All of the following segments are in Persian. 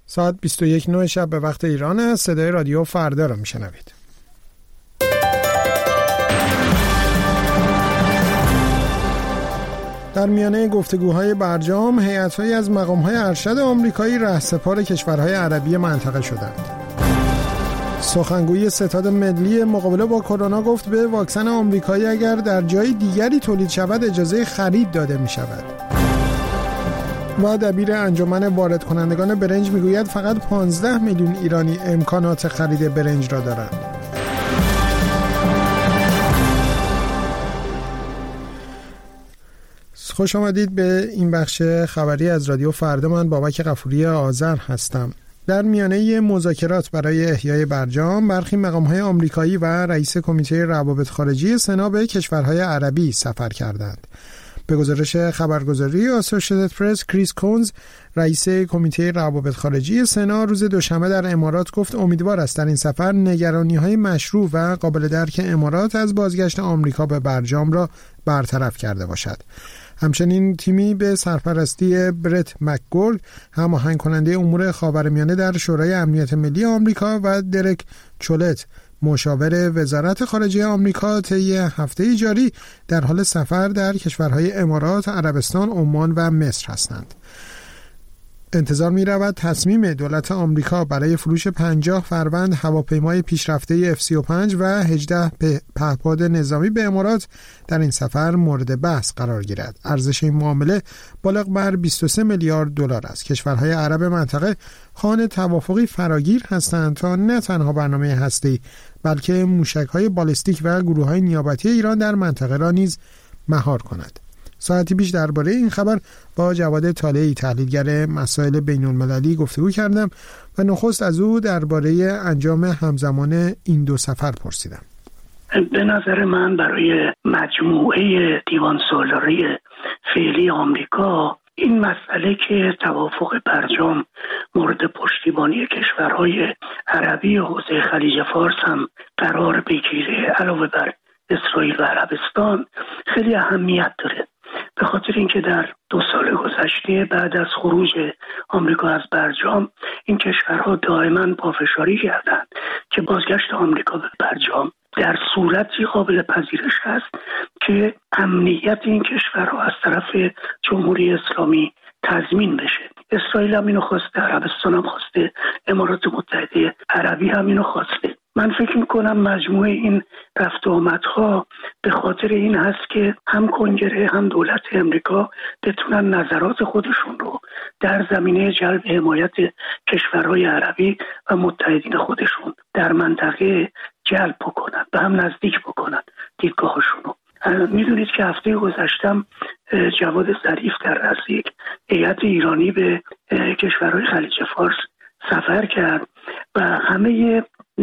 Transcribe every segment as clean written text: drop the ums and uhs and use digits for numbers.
ساعت 21:09 شب به وقت ایران است. صدای رادیو فردا را میشنوید. در میانه گفتگوهای برجام، هیئت‌هایی از مقام‌های ارشد آمریکایی رهسپار کشورهای عربی منطقه شدند. سخنگوی ستاد ملی مقابله با کرونا گفت به واکسن آمریکایی اگر در جای دیگری تولید شود اجازه خرید داده می‌شود. و دبیر انجمن وارد کنندگان برنج میگوید فقط 15 میلیون ایرانی امکانات خرید برنج را دارند. خوش آمدید به این بخش خبری از رادیو فردا. من بابک غفوری آذر هستم. در میانه مذاکرات برای احیای برجام، برخی مقام‌های آمریکایی و رئیس کمیته روابط خارجی سنا به کشورهای عربی سفر کردند. به گزارش خبرگزاری آسوشییتد پرس، کریس کونز، رئیس کمیته روابط خارجی سنا، روز دوشنبه در امارات گفت امیدوار است در این سفر نگرانی‌های مشروع و قابل درک امارات از بازگشت آمریکا به برجام را برطرف کرده باشد. همچنین تیمی به سرپرستی برت مکگورد، هماهنگ کننده امور خاورمیانه در شورای امنیت ملی آمریکا، و درک چولت، مشاور وزارت خارجه آمریکا، طی هفته جاری در حال سفر در کشورهای امارات، عربستان، عمان و مصر هستند. انتظار می رود تصمیم دولت آمریکا برای فروش 50 فروند هواپیمای پیشرفته F-35 و 18 پهپاد نظامی به امارات در این سفر مورد بحث قرار گیرد. ارزش این معامله بالغ بر 23 میلیارد دلار است. کشورهای عرب منطقه خوان توافقی فراگیر هستند تا نه تنها برنامه هسته‌ای بلکه موشک‌های بالستیک و گروه‌های نیابتی ایران در منطقه را نیز مهار کند. ساعتی پیش درباره این خبر با جواد طالعی، تحلیلگر مسائل بین‌المللی، گفتگو کردم و نخست از او درباره انجام همزمان این دو سفر پرسیدم. به نظر من برای مجموعه دیوان سالاری فعلی آمریکا این مسئله که توافق برجام مورد پشتیبانی کشورهای عربی و حوزه خلیج فارس هم قرار بگیره علاوه بر اسرائیل و عربستان خیلی اهمیت داره، به خاطر اینکه در 2 سال گذشته بعد از خروج آمریکا از برجام این کشورها دائما پافشاری کردند که بازگشت آمریکا به برجام در صورتی قابل پذیرش است که امنیت این کشورها از طرف جمهوری اسلامی تضمین بشه. اسرائیل هم اینو خواسته، عربستان هم خواسته، امارات متحده عربی هم اینو خواسته. من فکر میکنم مجموعه این رفت و آمدها به خاطر این هست که هم کنگره هم دولت امریکا بتونن نظرات خودشون رو در زمینه جلب حمایت کشورهای عربی و متحدین خودشون در منطقه جلب بکنن، به هم نزدیک بکنن دیدگاهشون رو. میدونید که هفته گذشتم جواد ظریف در رأس یک هیئت ایرانی به کشورهای خلیج فارس سفر کرد و همه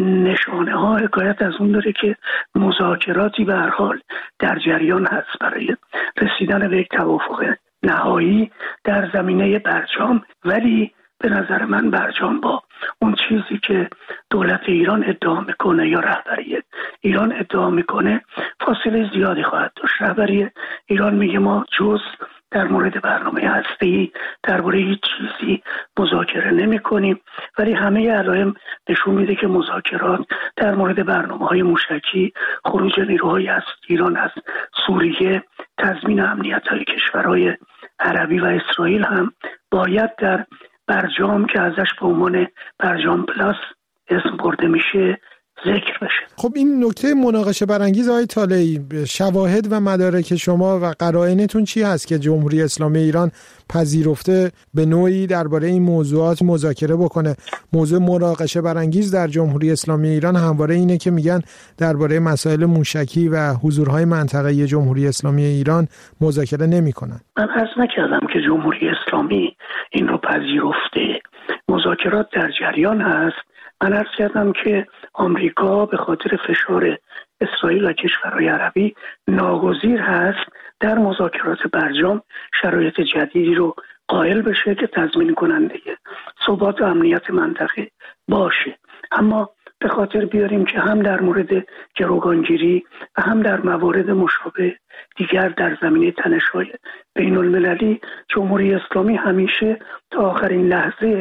نشانه ها حکایت از اون داره که مذاکراتی به هر حال در جریان هست برای رسیدن به یک توافق نهایی در زمینه برجام. ولی به نظر من برجام با اون چیزی که دولت ایران ادعا میکنه یا رهبری ایران ادعا میکنه فاصله زیادی خواهد داشت. رهبری ایران میگه ما جز در مورد برنامه هسته‌ای درباره هیچ چیزی مذاکره نمی‌کنیم، ولی همه علائم نشون میده که مذاکرات در مورد برنامه‌های موشکی، خروج نیروهای از ایران از سوریه، تضمین امنیت‌های کشورهای عربی و اسرائیل هم باید در برجام که ازش به عنوان برجام پلاس اسم برده میشه ذکر بشه. خب این نکته مناقشه برانگیز آقای طالعی، شواهد و مدارک شما و قرائنتون چی هست که جمهوری اسلامی ایران پذیرفته به نوعی درباره این موضوعات مذاکره بکنه؟ موضوع مناقشه برانگیز در جمهوری اسلامی ایران همواره اینه که میگن درباره مسائل موشکی و حضورهای منطقه‌ای جمهوری اسلامی ایران مذاکره نمیکنن. من عرض نکردم که جمهوری اسلامی این رو پذیرفته، مذاکرات در جریان هست. من عرض کردم که آمریکا به خاطر فشار اسرائیل و کشورهای عربی ناگزیر هست در مذاکرات برجام شرایط جدیدی رو قائل بشه که تضمین کننده ثبات و امنیت منطقه باشه. اما به خاطر بیاریم که هم در مورد گروگانگیری و هم در موارد مشابه دیگر در زمینه تنش‌های بین المللی جمهوری اسلامی همیشه تا آخرین لحظه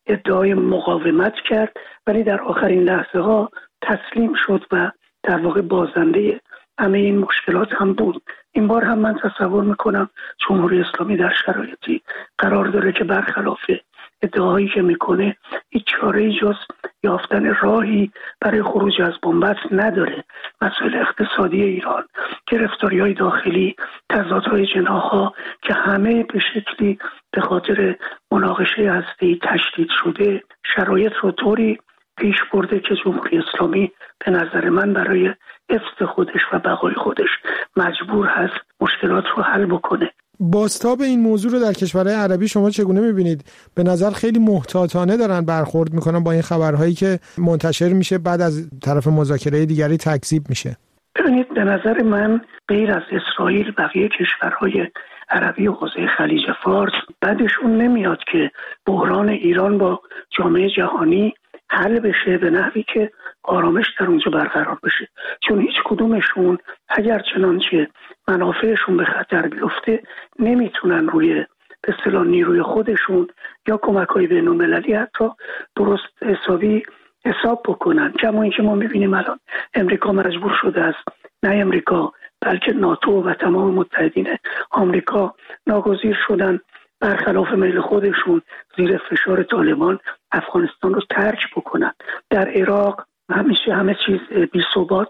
ادعای مقاومت کرد، ولی در آخرین لحظه ها تسلیم شد و در واقع بازنده همه این مشکلات هم بود. این بار هم من تصور میکنم جمهوری اسلامی در شرایطی قرار داره که برخلاف ادعاهایی که میکنه هیچ چاره‌ای جز یافتن راهی برای خروج از بنبست نداره. مسائل اقتصادی ایران، گرفتاری‌های داخلی، تضادهای جناح‌ها که همه به شکلی به خاطر مناقشه هسته‌ای تشدید شده، شرایط رو طوری پیش برده که جمهوری اسلامی به نظر من برای حفظ خودش و بقای خودش مجبور هست مشکلات رو حل بکنه. بازتاب این موضوع رو در کشورهای عربی شما چگونه می‌بینید؟ به نظر خیلی محتاطانه دارن برخورد میکنن با این خبرهایی که منتشر میشه بعد از طرف مذاکره دیگری تکذیب میشه. ببینید، به نظر من غیر از اسرائیل بقیه کشورهای عربی و حوزه خلیج فارس بعدشون نمیاد که بحران ایران با جامعه جهانی حل بشه به نحوی که آرامش در اونجا برقرار بشه، چون هیچ کدومشون اگر چنانچه منافعشون به خطر بیفته نمیتونن روی به اصطلاح نیروی خودشون یا کمک‌های بین‌المللی حتی درست حسابی حساب بکنن. کما اینکه ما می‌بینیم الان امریکا مجبور شده است، نه امریکا بلکه ناتو و تمام متحدین آمریکا ناگزیر شدن برخلاف میل خودشون زیر فشار طالبان افغانستان رو ترک بکنن. در عراق همیشه همه چیز بی‌ثبات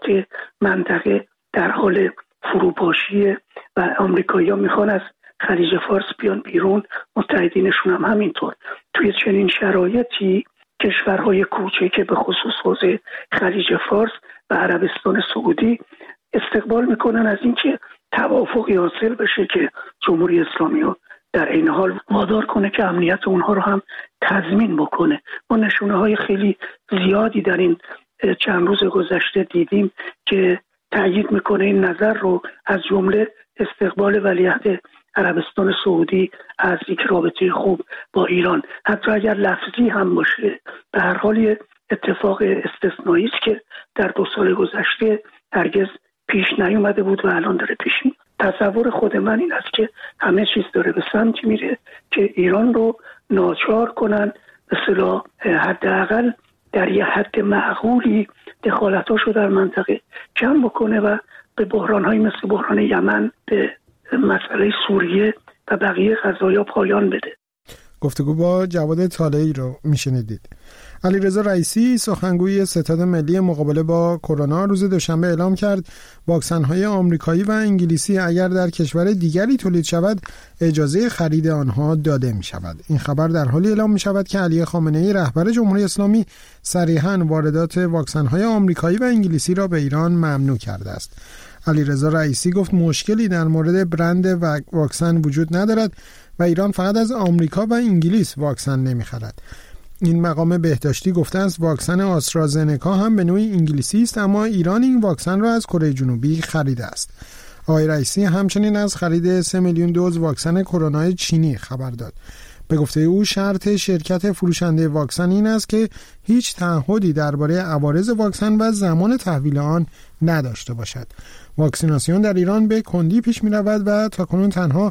منطقه در حال فروپاشیه و آمریکایی‌ها میخوان از خلیج فارس بیان بیرون، متحدینشون هم همینطور. توی چنین شرایطی کشورهای کوچک به خصوص حوزه خلیج فارس و عربستان سعودی استقبال میکنن از اینکه توافقی حاصل بشه که جمهوری اسلامی رو در این حال وادار کنه که امنیت اونها رو هم تضمین بکنه. ما نشونه‌های خیلی زیادی در این چند روز گذشته دیدیم که تأیید میکنه این نظر رو، از جمله استقبال ولیعهد عربستان سعودی از یک رابطه خوب با ایران، حتی اگر لفظی هم باشه به هر حال اتفاق استثنایی است که در 2 سال گذشته هرگز پیش نیومده بود و الان داره پیش میاد. تصور خود من این است که همه چیز داره به سمتی میره که ایران رو ناچار کنن به اصطلاح حداقل در یه حد معقولی دخالتاشو در منطقه کم بکنه و به بحران‌های مثل بحران یمن، به مسئله سوریه و بقیه قضایا پایان بده. گفتگو با جواد طالعی رو میشنیدید. علیرضا رئیسی سخنگوی ستاد ملی مقابله با کرونا روز دوشنبه اعلام کرد واکسن‌های آمریکایی و انگلیسی اگر در کشور دیگری تولید شود اجازه خرید آنها داده می شود. این خبر در حالی اعلام می شود که علی خامنه‌ای رهبر جمهوری اسلامی صریحاً واردات واکسن‌های آمریکایی و انگلیسی را به ایران ممنوع کرده است. علیرضا رئیسی گفت مشکلی در مورد برند واکسن وجود ندارد و ایران فقط از آمریکا و انگلیس واکسن نمی‌خرد. این مقام بهداشتی گفته است واکسن آسترازنکا هم به نوعی انگلیسی است، اما ایران این واکسن را از کره جنوبی خریده است. آقای رئیسی همچنین از خرید 3 میلیون دوز واکسن کرونا چینی خبر داد. به گفته او شرط شرکت فروشنده واکسن این است که هیچ تعهدی درباره عوارض واکسن و زمان تحویل آن نداشته باشد. واکسیناسیون در ایران به کندی پیش می رود و تاکنون تنها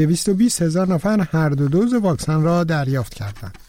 220,000 نفر هر 2 دوز واکسن را دریافت کردند.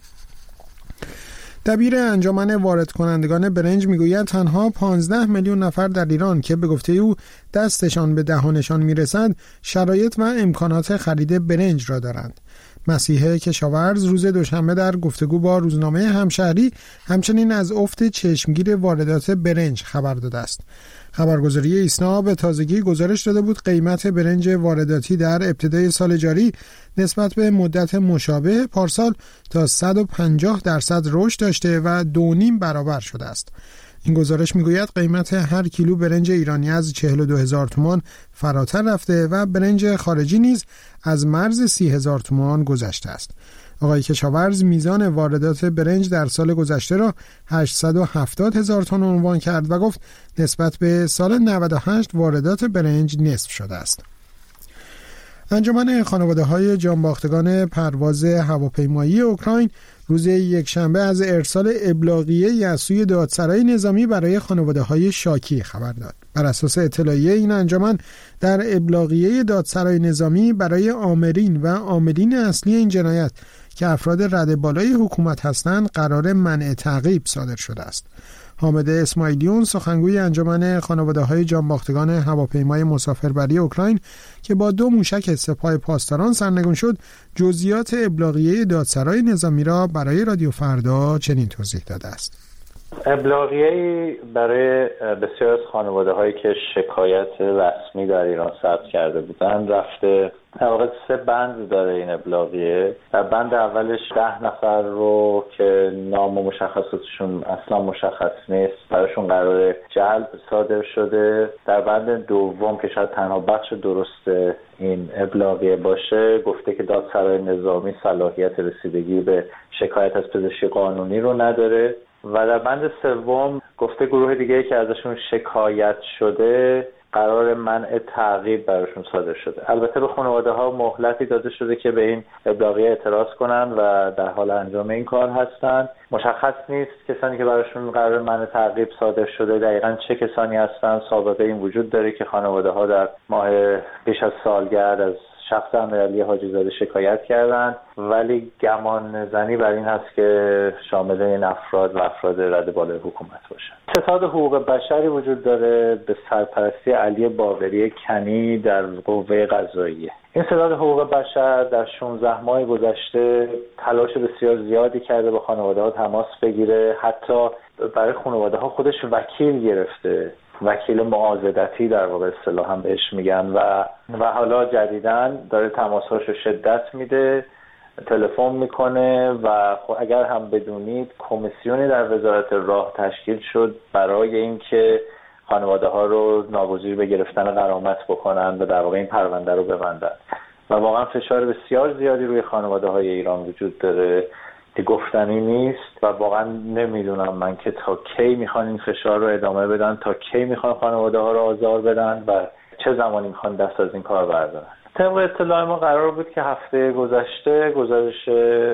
دبیر انجمن وارد کنندگان برنج میگوید تنها 15 میلیون نفر در ایران که به گفته او دستشان به دهانشان میرسد شرایط و امکانات خرید برنج را دارند. مسیح کشاورز روز دوشنبه در گفتگو با روزنامه همشهری همچنین از افت چشمگیر واردات برنج خبر داده است. خبرگزاری ایسنا به تازگی گزارش داده بود قیمت برنج وارداتی در ابتدای سال جاری نسبت به مدت مشابه پارسال تا 150% رشد داشته و 2.5 برابر شده است. این گزارش میگوید قیمت هر کیلو برنج ایرانی از 42,000 تومان فراتر رفته و برنج خارجی نیز از مرز 30,000 تومان گذشته است. آقای کشاورز میزان واردات برنج در سال گذشته را 870,000 تن عنوان کرد و گفت نسبت به سال 98 واردات برنج نصف شده است. انجمن خانواده‌های جانباختگان پرواز هواپیمایی اوکراین روز یکشنبه از ارسال ابلاغیه از سوی دادسرای نظامی برای خانواده‌های شاکی خبر داد. بر اساس اطلاعیه این انجمن در ابلاغیه دادسرای نظامی برای آمرین و عاملین اصلی این جنایت که افراد رده بالای حکومت هستند قرار منع تعقیب صادر شده است. حامد اسماعیلیون سخنگوی انجمن خانواده‌های جانباختگان هواپیمای مسافربری اوکراین که با 2 موشک سپاه پاسداران سرنگون شد، جزئیات ابلاغیه دادسرای نظامی را برای رادیو فردا چنین توضیح داده است. ابلاغیه‌ای برای بسیار از خانواده‌هایی که شکایت رسمی در ایران ثبت کرده بودند رفته. در واقع 3 بند داره این ابلاغیه. در بند اولش 10 نفر رو که نام و مشخصاتشون اصلا مشخص نیست براشون قرار جلب صادر شده. در بند دوم که شاید تنها بخش درست این ابلاغیه باشه گفته که دادسرای نظامی صلاحیت رسیدگی به شکایت از پزشکی قانونی رو نداره. و در بند سوم گفته گروه دیگه که ازشون شکایت شده قرار منع تعقیب براشون صادر شده. البته به خانواده ها مهلتی داده شده که به این ابلاغیه اعتراض کنن و در حال انجام این کار هستن. مشخص نیست کسانی که براشون قرار منع تعقیب صادر شده دقیقاً چه کسانی هستن. سابقه این وجود داره که خانواده ها در ماه پیش از سالگرد از شخص امیرعلی حاجی زاده شکایت کردند، ولی گمان زنی بر این هست که شامل این افراد و افراد رده بالای حکومت باشند. ستاد حقوق بشری وجود داره به سرپرستی علی باقری کنی در قوه قضاییه. این ستاد حقوق بشر در 16 ماه گذشته تلاش بسیار زیادی کرده با خانواده‌ها تماس بگیره، حتی برای خانواده‌ها خودش وکیل گرفته، وکیل معاضدتی در واقع اصطلاحاً بهش میگن و حالا جدیداً داره تماس‌هاشو شدت میده، تلفن میکنه و اگر هم بدونید کمیسیونی در وزارت راه تشکیل شد برای اینکه خانواده‌ها رو ناگزیر به گرفتن غرامت بکنن و در واقع این پرونده رو ببندن و واقعا فشار بسیار زیادی روی خانواده‌های ایران وجود داره که گفتنی نیست و واقعا نمیدونم من که تا کی میخوان این فشار رو ادامه بدن، تا کی میخوان خانواده ها رو آزار بدن و چه زمانی میخوان دست از این کار بردارن. طبق اطلاع ما قرار بود که هفته گذشته گزارش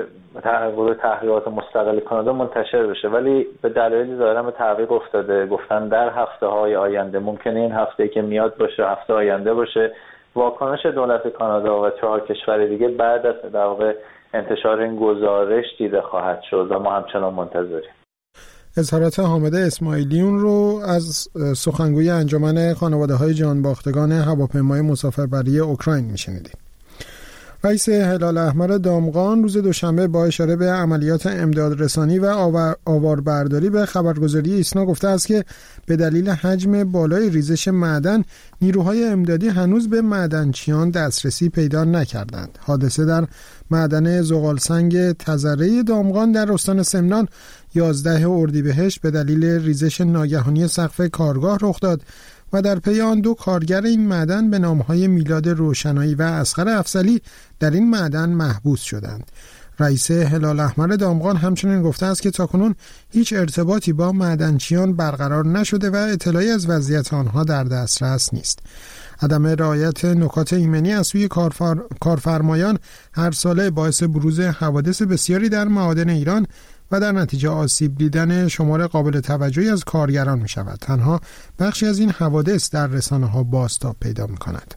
گروه تحقیقات مستقل کانادا منتشر بشه، ولی به دلایلی ظاهرا به تعویق افتاده. گفتن در هفته‌های آینده، ممکنه این هفته که میاد باشه، هفته آینده باشه. واکنش دولت کانادا و 4 کشور دیگه بعد از در واقع انتشار این گزارش دیده خواهد شد و ما همچنان منتظریم. اظهارات حامد اسماعیلیون رو از سخنگوی انجمن خانواده‌های جانباختگان هواپیمای مسافربری اوکراین میشنیدید. رئیس هلال احمر دامغان روز دوشنبه با اشاره به عملیات امدادرسانی و آواربرداری به خبرگزاری ایسنا گفته است که به دلیل حجم بالای ریزش معدن نیروهای امدادی هنوز به معدنچیان دسترسی پیدا نکردند. حادثه در معدن زغالسنگ تزره دامغان در استان سمنان 11 اردیبهشت به دلیل ریزش ناگهانی سقف کارگاه رخ داد و در پی آن 2 کارگر این معدن به نامهای میلاد روشنایی و اصغر افضلی در این معدن محبوس شدند. رئیس هلال احمر دامغان همچنین گفته است که تاکنون هیچ ارتباطی با معدنچیان برقرار نشده و اطلاعی از وضعیت آنها در دسترس نیست. عدم رعایت نکات ایمنی از سوی کارفرمایان هر ساله باعث بروز حوادث بسیاری در معادن ایران و در نتیجه آسیب دیدن شمار قابل توجهی از کارگران می شود. تنها بخشی از این حوادث در رسانه ها بازتاب پیدا می کند.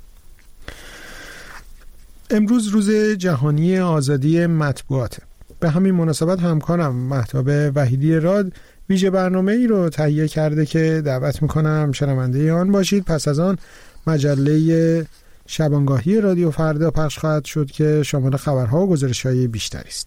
امروز روز جهانی آزادی مطبوعات. به همین مناسبت همکارم مهتاب وحیدی راد ویژه برنامه ای رو تهیه کرده که دعوت می کنم شنونده آن باشید. پس از آن مجله شبانگاهی رادیو فردا پخش خواهد شد که شامل خبرها و گزارش‌های بیشتری است.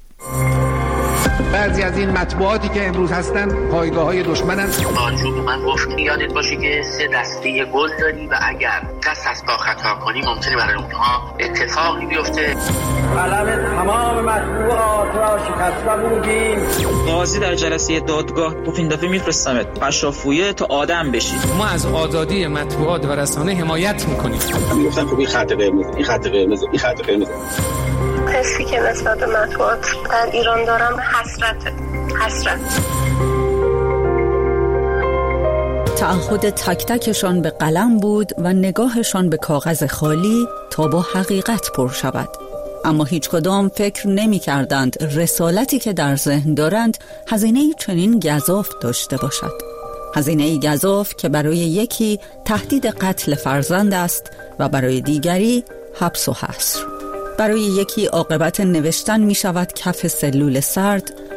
بعضی از این مطبوعاتی که امروز هستن پایگاه‌های دشمنن. آنجور من گفت یادت باشه که 3 دسته گل داری و اگر دست از با خطا کنی ممکنه برای اونها اتفاقی بیفته. علم تمام مطبوعات را شکسته بودیم. قاضی در جلسه دادگاه گفت این دفعه میفرستمت قشافویه تا آدم بشی. ما از آزادی مطبوعات و رسانه حمایت میکنیم. میگفتن خب این خط قرمز، این خط قرمز، این خط قرمز. حسی که نسبت به مطبوعات در ایران دارم حسرت. تعهد تک تکشان به قلم بود و نگاهشان به کاغذ خالی تا با حقیقت پر شود. اما هیچ کدام فکر نمی کردند رسالتی که در ذهن دارند هزینه‌ای چنین گزاف داشته باشد. هزینه‌ای گزاف که برای یکی تهدید قتل فرزند است و برای دیگری حبس و حصر. برای یکی عاقبت نوشتن می شود کف سلول سرد